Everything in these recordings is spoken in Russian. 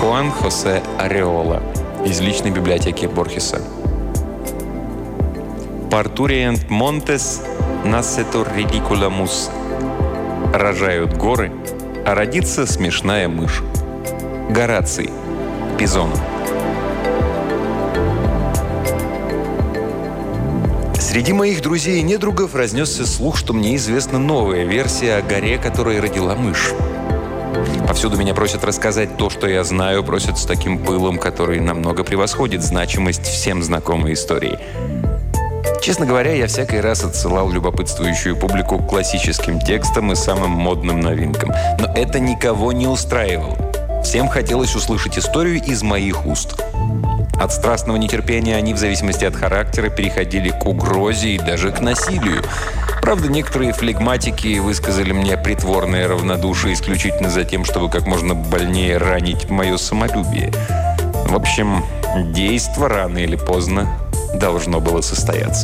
Хуан Хосе Ареола из личной библиотеки Борхеса. «Parturient montes nascetur ridiculamus». Рожают горы, а родится смешная мышь. Гораций. Пизон. Среди моих друзей и недругов разнесся слух, что мне известна новая версия о горе, которой родила мышь. Повсюду меня просят рассказать то, что я знаю, просят с таким пылом, который намного превосходит значимость всем знакомой истории. Честно говоря, я всякий раз отсылал любопытствующую публику к классическим текстам и самым модным новинкам. Но это никого не устраивало. Всем хотелось услышать историю из моих уст. От страстного нетерпения они, в зависимости от характера, переходили к угрозе и даже к насилию. Правда, некоторые флегматики высказали мне притворное равнодушие исключительно за тем, чтобы как можно больнее ранить мое самолюбие. В общем, действо рано или поздно должно было состояться.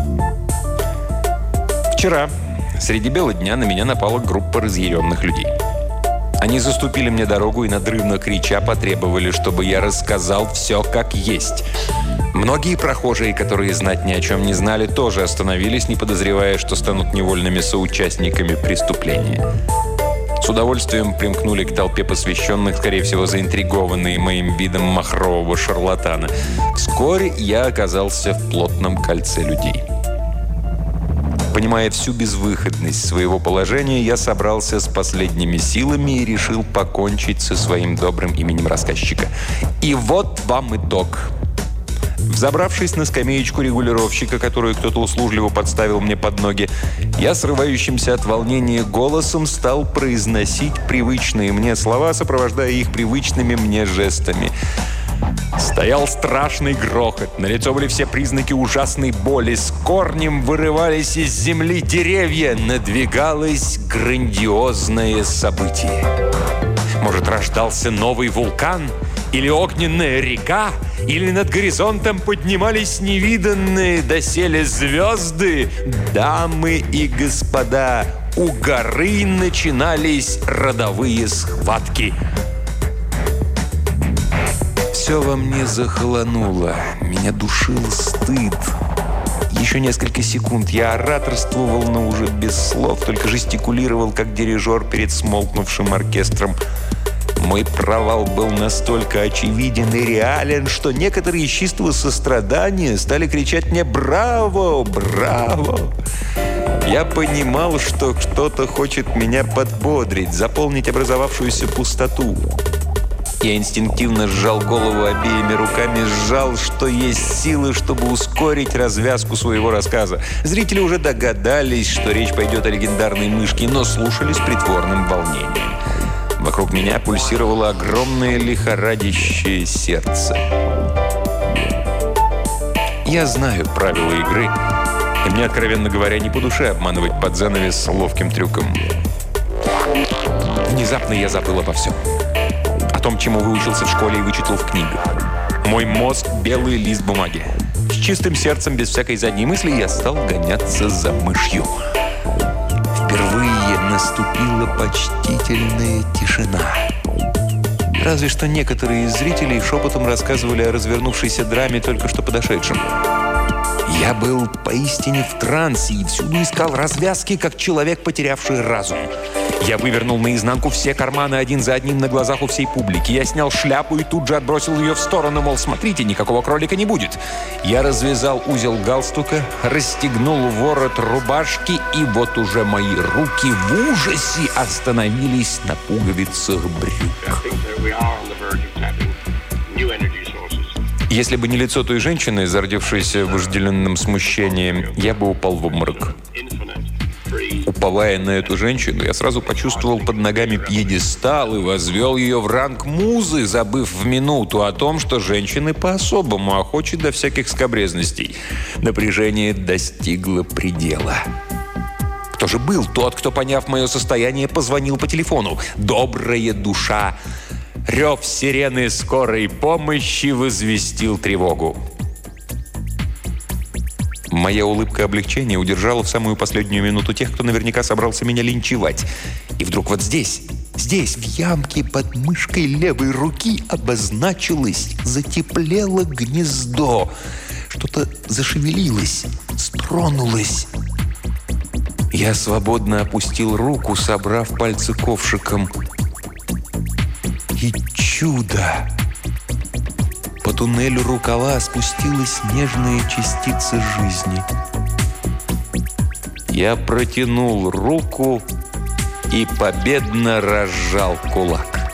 Вчера, среди бела дня, на меня напала группа разъяренных людей. Они заступили мне дорогу и, надрывно крича, потребовали, чтобы я рассказал все как есть. Многие прохожие, которые знать ни о чем не знали, тоже остановились, не подозревая, что станут невольными соучастниками преступления. С удовольствием примкнули к толпе посвященных, скорее всего, заинтригованные моим видом махрового шарлатана. Вскоре я оказался в плотном кольце людей. Понимая всю безвыходность своего положения, я собрался с последними силами и решил покончить со своим добрым именем рассказчика. И вот вам итог. Взобравшись на скамеечку регулировщика, которую кто-то услужливо подставил мне под ноги, я срывающимся от волнения голосом стал произносить привычные мне слова, сопровождая их привычными мне жестами. Стоял страшный грохот, налицо были все признаки ужасной боли, с корнем вырывались из земли деревья, надвигалось грандиозное событие. Может, рождался новый вулкан? Или огненная река? Или над горизонтом поднимались невиданные доселе звезды? Дамы и господа, у горы начинались родовые схватки. Все во мне захолонуло. Меня душил стыд. Еще несколько секунд я ораторствовал, но уже без слов, только жестикулировал, как дирижер перед смолкнувшим оркестром. Мой провал был настолько очевиден и реален, что некоторые из чистого сострадания стали кричать мне «Браво! Браво!». Я понимал, что кто-то хочет меня подбодрить, заполнить образовавшуюся пустоту. Я инстинктивно сжал голову обеими руками, сжал, что есть силы, чтобы ускорить развязку своего рассказа. Зрители уже догадались, что речь пойдет о легендарной мышке, но слушали с притворным волнением. Вокруг меня пульсировало огромное лихорадящее сердце. Я знаю правила игры, и мне, откровенно говоря, не по душе обманывать под занавес с ловким трюком. Внезапно я забыл обо всем. О том, чему выучился в школе и вычитал в книгах. Мой мозг — белый лист бумаги. С чистым сердцем, без всякой задней мысли, я стал гоняться за мышью. Впервые наступила почтительная тишина. Разве что некоторые из зрителей шепотом рассказывали о развернувшейся драме только что подошедшем. Я был поистине в трансе и всюду искал развязки, как человек, потерявший разум. Я вывернул наизнанку все карманы один за одним на глазах у всей публики. Я снял шляпу и тут же отбросил ее в сторону, мол, смотрите, никакого кролика не будет. Я развязал узел галстука, расстегнул ворот рубашки, и вот уже мои руки в ужасе остановились на пуговицах брюк. Если бы не лицо той женщины, зародившейся вожделенным смущением, я бы упал в обморок. Уповая на эту женщину, я сразу почувствовал под ногами пьедестал и возвел ее в ранг музы, забыв в минуту о том, что женщины по-особому охочи до всяких скабрезностей. Напряжение достигло предела. Кто же был тот, кто, поняв мое состояние, позвонил по телефону? Добрая душа. Рев сирены скорой помощи возвестил тревогу. Моя улыбка облегчения удержала в самую последнюю минуту тех, кто наверняка собрался меня линчевать. И вдруг вот здесь, Здесь, в ямке под мышкой левой руки, обозначилось, затеплело гнездо. Что-то зашевелилось, стронулось. Я свободно опустил руку, собрав пальцы ковшиком. И чудо! По туннелю рукава спустилась нежная частица жизни. Я протянул руку и победно разжал кулак.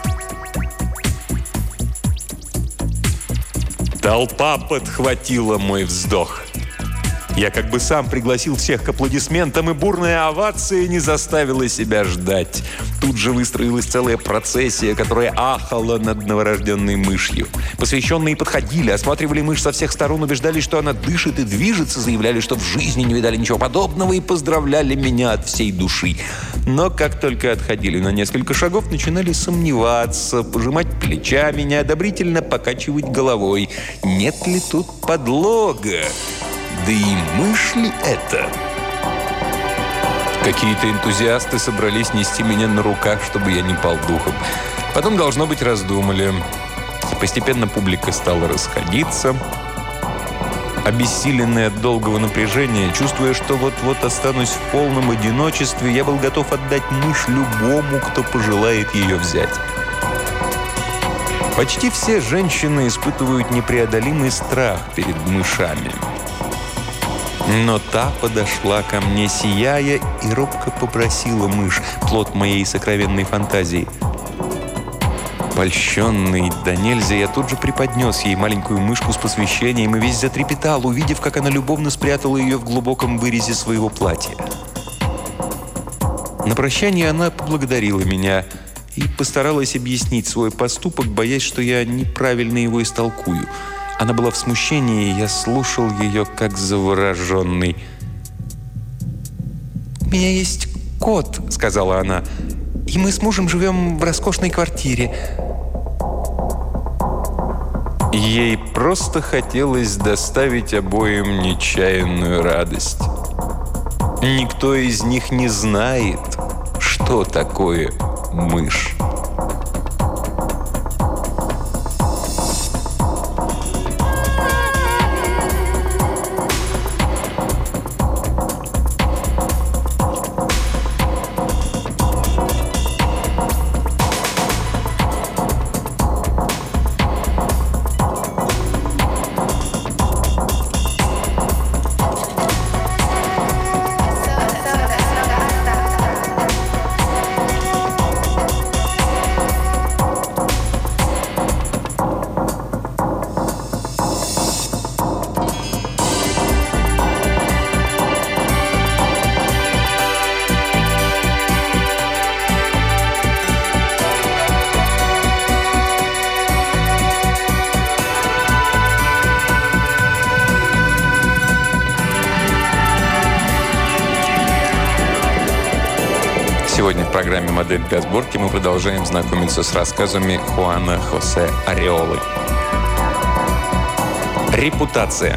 Толпа подхватила мой вздох. Я как бы сам пригласил всех к аплодисментам, и бурная овация не заставила себя ждать. Тут же выстроилась целая процессия, которая ахала над новорожденной мышью. Посвященные подходили, осматривали мышь со всех сторон, убеждались, что она дышит и движется, заявляли, что в жизни не видали ничего подобного, и поздравляли меня от всей души. Но как только отходили на несколько шагов, начинали сомневаться, пожимать плечами, неодобрительно покачивать головой. Нет ли тут подлога? Да и мышь ли это? Какие-то энтузиасты собрались нести меня на руках, чтобы я не пал духом. Потом, должно быть, раздумали. Постепенно публика стала расходиться. Обессиленный от долгого напряжения, чувствуя, что вот-вот останусь в полном одиночестве, я был готов отдать мышь любому, кто пожелает ее взять. Почти все женщины испытывают непреодолимый страх перед мышами. Но та подошла ко мне, сияя, и робко попросила мышь, плод моей сокровенной фантазии. Польщенный до нельзя, я тут же преподнес ей маленькую мышку с посвящением и весь затрепетал, увидев, как она любовно спрятала ее в глубоком вырезе своего платья. На прощание она поблагодарила меня и постаралась объяснить свой поступок, боясь, что я неправильно его истолкую. Она была в смущении, и я слушал ее, как завороженный. «У меня есть кот», — сказала она, — «и мы с мужем живем в роскошной квартире». Ей просто хотелось доставить обоим нечаянную радость. Никто из них не знает, что такое мышь. Сегодня в программе «Модель для сборки» мы продолжаем знакомиться с рассказами Хуана Хосе Ареолы. Репутация.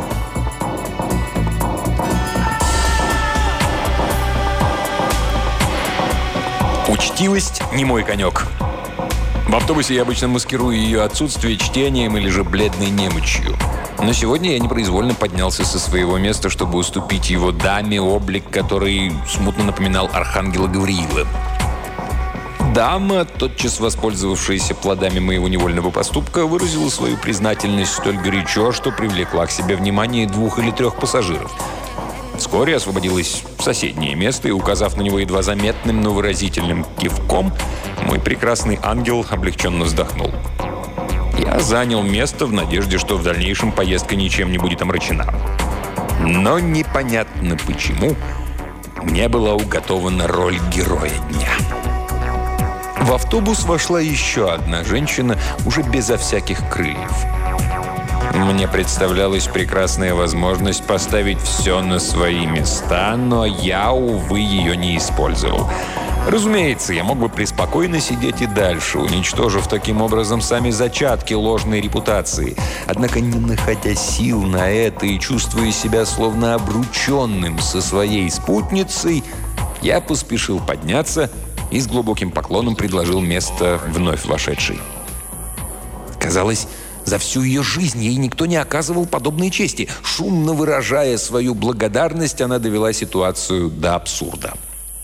Учтивость – не мой конек. В автобусе я обычно маскирую ее отсутствие чтением или же бледной немочью. Но сегодня я непроизвольно поднялся со своего места, чтобы уступить его даме, облик который смутно напоминал архангела Гавриила. Дама, тотчас воспользовавшаяся плодами моего невольного поступка, выразила свою признательность столь горячо, что привлекла к себе внимание 2 или 3 пассажиров. Вскоре освободилось соседнее место, и, указав на него едва заметным, но выразительным кивком, мой прекрасный ангел облегченно вздохнул. Я занял место в надежде, что в дальнейшем поездка ничем не будет омрачена. Но непонятно почему мне была уготована роль героя дня. В автобус вошла еще одна женщина, уже безо всяких крыльев. Мне представлялась прекрасная возможность поставить все на свои места, но я, увы, ее не использовал. Разумеется, я мог бы преспокойно сидеть и дальше, уничтожив таким образом сами зачатки ложной репутации. Однако, не находя сил на это и чувствуя себя словно обрученным со своей спутницей, я поспешил подняться и с глубоким поклоном предложил место вновь вошедшей. Казалось, за всю ее жизнь ей никто не оказывал подобной чести. Шумно выражая свою благодарность, она довела ситуацию до абсурда.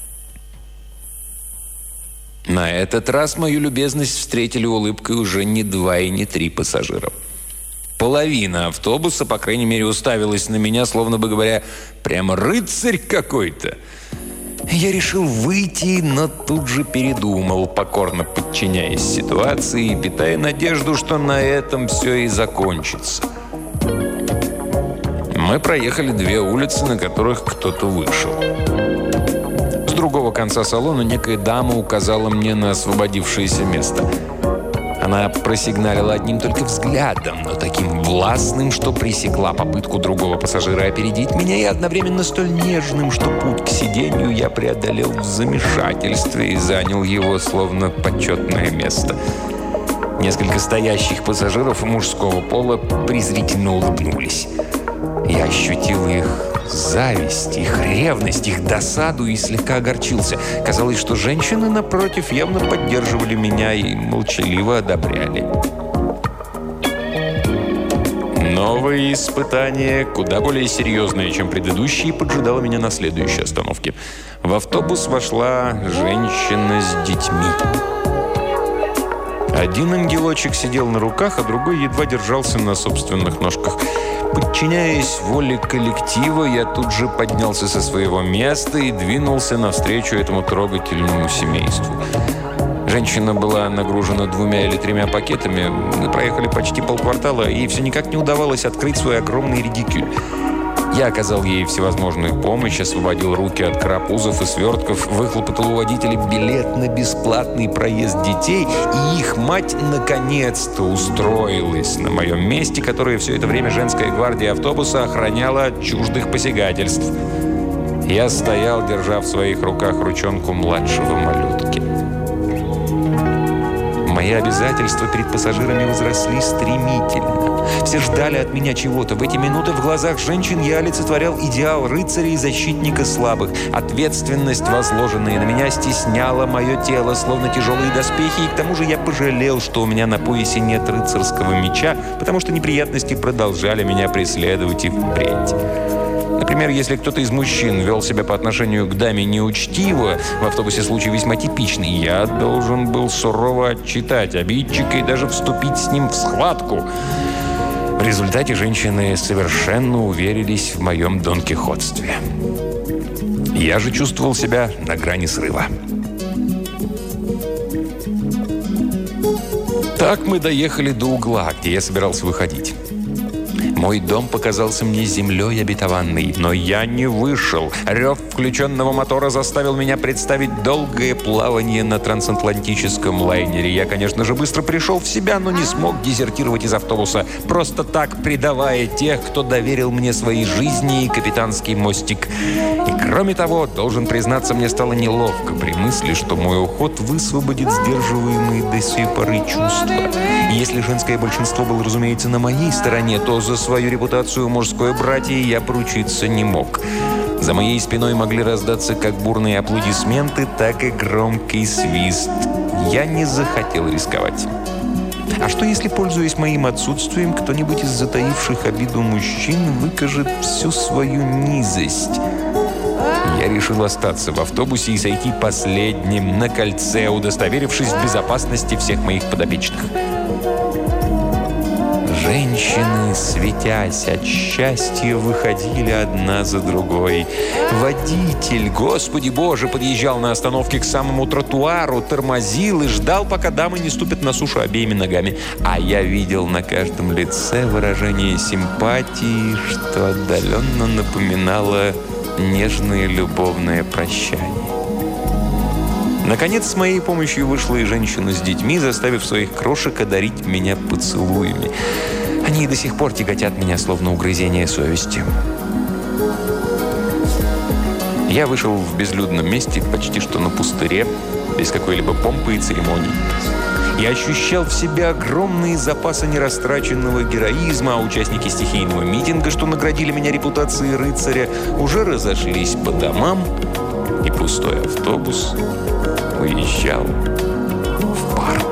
На этот раз мою любезность встретили улыбкой уже не 2 и не 3 пассажира. Половина автобуса, по крайней мере, уставилась на меня, словно бы говоря, «Прямо рыцарь какой-то!» Я решил выйти, но тут же передумал, покорно подчиняясь ситуации и питая надежду, что на этом все и закончится. Мы проехали 2 улицы, на которых кто-то вышел. С другого конца салона некая дама указала мне на освободившееся место. Она просигналила одним только взглядом, но таким властным, что пресекла попытку другого пассажира опередить меня, и одновременно столь нежным, что путь к сиденью я преодолел в замешательстве и занял его словно почетное место. Несколько стоящих пассажиров мужского пола презрительно улыбнулись. Я ощутил их зависть, их ревность, их досаду и слегка огорчился. Казалось, что женщины, напротив, явно поддерживали меня и молчаливо одобряли. Новое испытание, куда более серьезное, чем предыдущие, поджидало меня на следующей остановке. В автобус вошла женщина с детьми. Один ангелочек сидел на руках, а другой едва держался на собственных ножках. Подчиняясь воле коллектива, я тут же поднялся со своего места и двинулся навстречу этому трогательному семейству. Женщина была нагружена 2 или 3 пакетами. Мы проехали почти полквартала, и все никак не удавалось открыть свой огромный редикюль. Я оказал ей всевозможную помощь, освободил руки от карапузов и свертков, выхлопотал у водителя билет на бесплатный проезд детей, и их мать наконец-то устроилась на моем месте, которое все это время женская гвардия автобуса охраняла от чуждых посягательств. Я стоял, держа в своих руках ручонку младшего малютки. Мои обязательства перед пассажирами возросли стремительно. Все ждали от меня чего-то. В эти минуты в глазах женщин я олицетворял идеал рыцаря и защитника слабых. Ответственность, возложенная на меня, стесняла мое тело, словно тяжелые доспехи, и к тому же я пожалел, что у меня на поясе нет рыцарского меча, потому что неприятности продолжали меня преследовать и впредь. Например, если кто-то из мужчин вел себя по отношению к даме неучтиво, в автобусе случай весьма типичный, я должен был сурово отчитать обидчика и даже вступить с ним в схватку. В результате женщины совершенно уверились в моем донкихотстве. Я же чувствовал себя на грани срыва. Так мы доехали до угла, где я собирался выходить. Мой дом показался мне землей обетованной, но я не вышел. Рев включенного мотора заставил меня представить долгое плавание на трансатлантическом лайнере. Я, конечно же, быстро пришел в себя, но не смог дезертировать из автобуса, просто так предавая тех, кто доверил мне своей жизни и капитанский мостик. И кроме того, должен признаться, мне стало неловко при мысли, что мой уход высвободит сдерживаемые до сей поры чувства. И если женское большинство было, разумеется, на моей стороне, то за свою репутацию мужской братьи я поручиться не мог. За моей спиной могли раздаться как бурные аплодисменты, так и громкий свист. Я не захотел рисковать. А что, если, пользуясь моим отсутствием, кто-нибудь из затаивших обиду мужчин выкажет всю свою низость? Я решил остаться в автобусе и сойти последним на кольце, удостоверившись в безопасности всех моих подопечных. Женщины, светясь от счастья, выходили одна за другой. Водитель, Господи Боже, подъезжал на остановке к самому тротуару, тормозил и ждал, пока дамы не ступят на сушу обеими ногами. А я видел на каждом лице выражение симпатии, что отдаленно напоминало нежное любовное прощание. Наконец, с моей помощью вышла и женщина с детьми, заставив своих крошек одарить меня поцелуями. Они и до сих пор тяготят меня, словно угрызение совести. Я вышел в безлюдном месте, почти что на пустыре, без какой-либо помпы и церемоний. Я ощущал в себе огромные запасы нерастраченного героизма, а участники стихийного митинга, что наградили меня репутацией рыцаря, уже разошлись по домам, и пустой автобус уезжал в парк.